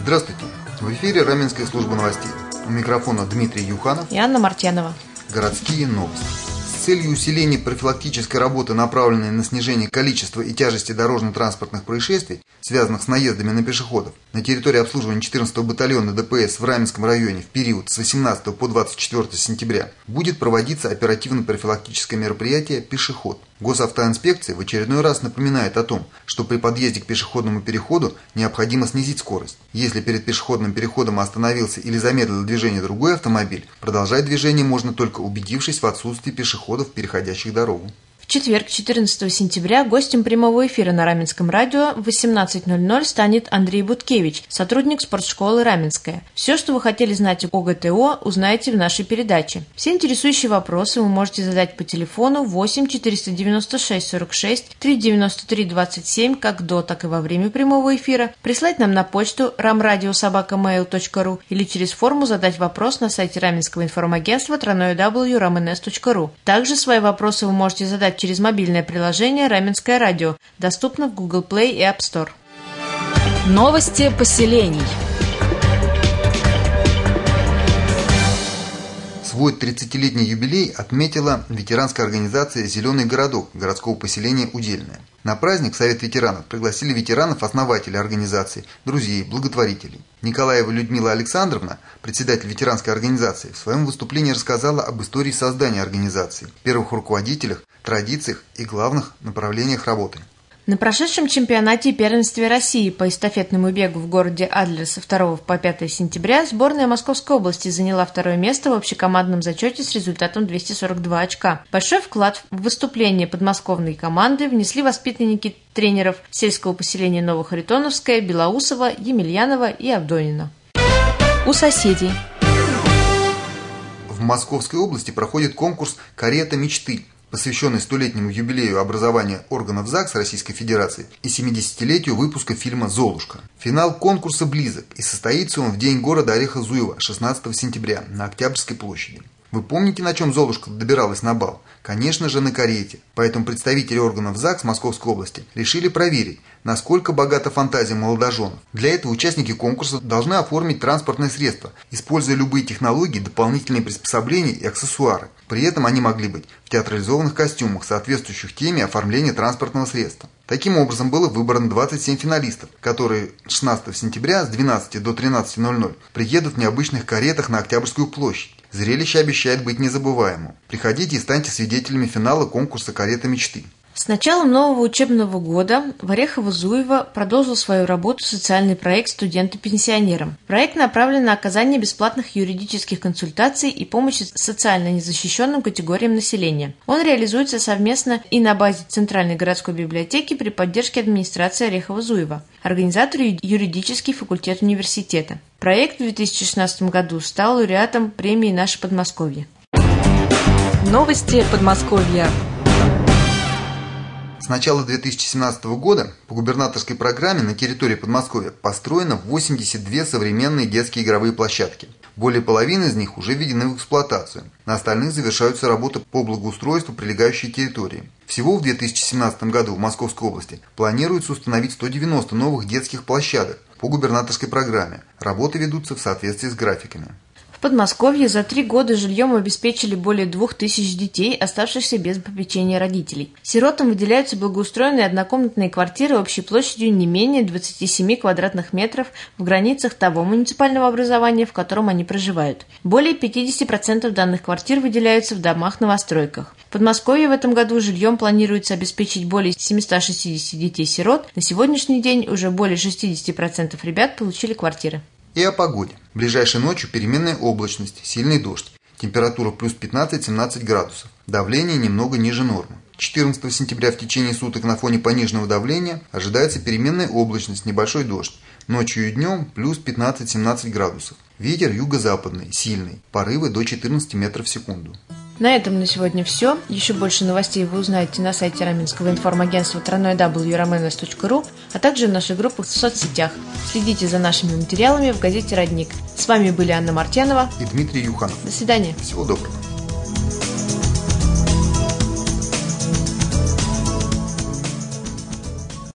Здравствуйте! В эфире Раменская служба новостей. У микрофона Дмитрий Юханов и Анна Мартьянова. Городские новости. С целью усиления профилактической работы, направленной на снижение количества и тяжести дорожно-транспортных происшествий, связанных с наездами на пешеходов, на территории обслуживания 14-го батальона ДПС в Раменском районе в период с 18 по 24 сентября будет проводиться оперативно-профилактическое мероприятие «Пешеход». Госавтоинспекция в очередной раз напоминает о том, что при подъезде к пешеходному переходу необходимо снизить скорость. Если перед пешеходным переходом остановился или замедлил движение другой автомобиль, продолжать движение можно только убедившись в отсутствии пешеходов, переходящих дорогу. В четверг, 14 сентября, гостем прямого эфира на Раменском радио в 18:00 станет Андрей Буткевич, сотрудник спортшколы «Раменская». Все, что вы хотели знать о ГТО, узнаете в нашей передаче. Все интересующие вопросы вы можете задать по телефону 8 496 46 393 27 как до, так и во время прямого эфира, прислать нам на почту ramradio@mail.ru или через форму задать вопрос на сайте Раменского информагентства www.ramenes.ru. Также свои вопросы вы можете задать через мобильное приложение «Раменское радио», доступно в Google Play и App Store. Новости поселений. Свой 30-летний юбилей отметила ветеранская организация «Зеленый городок» городского поселения Удельное. На праздник Совет ветеранов пригласили ветеранов-основателей организации, друзей, благотворителей. Николаева Людмила Александровна, председатель ветеранской организации, в своем выступлении рассказала об истории создания организации, первых руководителях, традициях и главных направлениях работы. На прошедшем чемпионате и первенстве России по эстафетному бегу в городе Адлер со 2 по 5 сентября сборная Московской области заняла второе место в общекомандном зачете с результатом 242 очка. Большой вклад в выступление подмосковной команды внесли воспитанники тренеров сельского поселения Новохаритоновское, Белоусова, Емельянова и Авдонина. У соседей. В Московской области проходит конкурс «Карета мечты», посвященный 100-летнему юбилею образования органов ЗАГС Российской Федерации и 70-летию выпуска фильма «Золушка». Финал конкурса близок, и состоится он в день города Орехово-Зуево, 16 сентября, на Октябрьской площади. Вы помните, на чем Золушка добиралась на бал? Конечно же, на карете. Поэтому представители органов ЗАГС Московской области решили проверить, насколько богата фантазия молодоженов. Для этого участники конкурса должны оформить транспортное средство, используя любые технологии, дополнительные приспособления и аксессуары. При этом они могли быть в театрализованных костюмах, соответствующих теме оформления транспортного средства. Таким образом, было выбрано 27 финалистов, которые 16 сентября с 12 до 13:00 приедут в необычных каретах на Октябрьскую площадь. Зрелище обещает быть незабываемым. Приходите и станьте свидетелями финала конкурса «Карета мечты». С началом нового учебного года в Орехово-Зуево продолжил свою работу социальный проект «Студенты-пенсионерам». Проект направлен на оказание бесплатных юридических консультаций и помощи социально незащищенным категориям населения. Он реализуется совместно и на базе Центральной городской библиотеки при поддержке администрации Орехово-Зуева, организатору юридический факультет университета. Проект в 2016 году стал лауреатом премии «Наше Подмосковье». Новости Подмосковья. С начала 2017 года по губернаторской программе на территории Подмосковья построено 82 современные детские игровые площадки. Более половины из них уже введены в эксплуатацию. На остальных завершаются работы по благоустройству прилегающей территории. Всего в 2017 году в Московской области планируется установить 190 новых детских площадок по губернаторской программе. Работы ведутся в соответствии с графиками. В Подмосковье за 3 года жильем обеспечили более 2000 детей, оставшихся без попечения родителей. Сиротам выделяются благоустроенные однокомнатные квартиры общей площадью не менее 27 квадратных метров в границах того муниципального образования, в котором они проживают. Более 50% данных квартир выделяются в домах-новостройках. В Подмосковье в этом году жильем планируется обеспечить более 760 детей-сирот. На сегодняшний день уже более 60% ребят получили квартиры. И о погоде. Ближайшей ночью переменная облачность, сильный дождь. Температура плюс 15-17 градусов. Давление немного ниже нормы. 14 сентября в течение суток на фоне пониженного давления ожидается переменная облачность, небольшой дождь. Ночью и днем плюс 15-17 градусов. Ветер юго-западный, сильный. Порывы до 14 метров в секунду. На этом на сегодня все. Еще больше новостей вы узнаете на сайте Раменского информагентства www.ramenes.ru, а также в наших группах в соцсетях. Следите за нашими материалами в газете «Родник». С вами были Анна Мартьянова и Дмитрий Юханов. До свидания. Всего доброго.